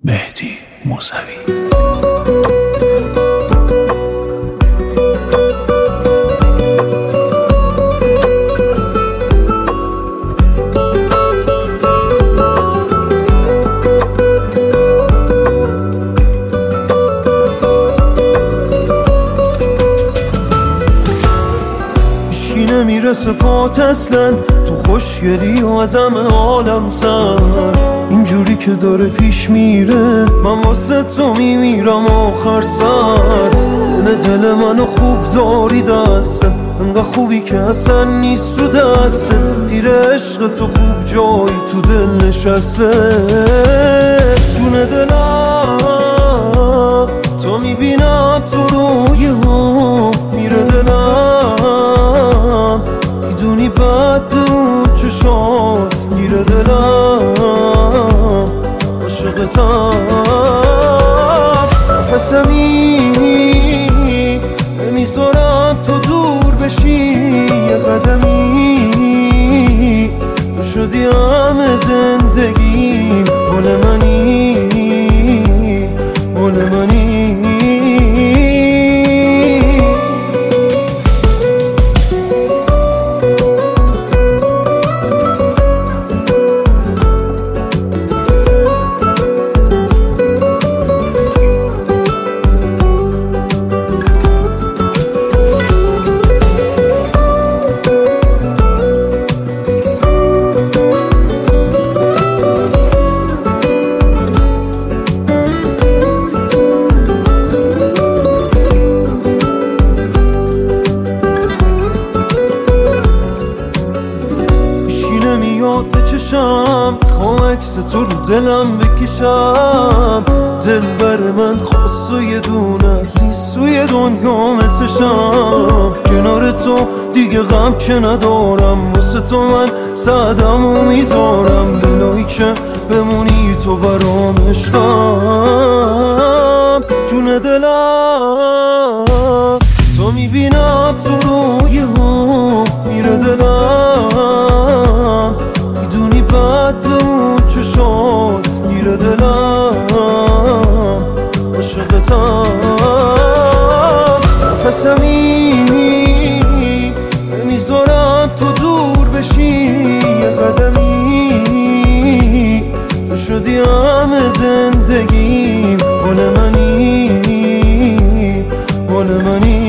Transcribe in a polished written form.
مهدی موسوی. نمیرسه پات اصلا تو خوشگلی و از همه عالم سر اینجوری که داره پیش میره من واسه تو میمیرم آخر سر دل منو خوب زاری دستت انقدر خوبی که اصلا نیست رو دستت تیر عشق تو خوب جایی تو دل نشسته جون دلم تو میبینم تو روی هم میره دلم میدونی بد به اون چشات میره دلم عاشقتم نفسمی نمیذارم تو دور بشی یه قدمی تو شدی همه زندگیم مال منی مال منی نمیاد بچشم خواه عکس تو رو دلم بکشم دل بر من خواست و یه دونه عزیز توی دنیا مثلشم کنار تو دیگه غم که ندارم واسه تو من سعدم و میذارم دلایی که بمونی تو برام عشقم جون دلم تو میبینم تو روی هم میره دلم میدونی بد به اون چشات میره دلم عاشقتم نفسمی نمیذارم تو دور بشی یه قدمی تو شدی همه زندگیم مال منی مال منی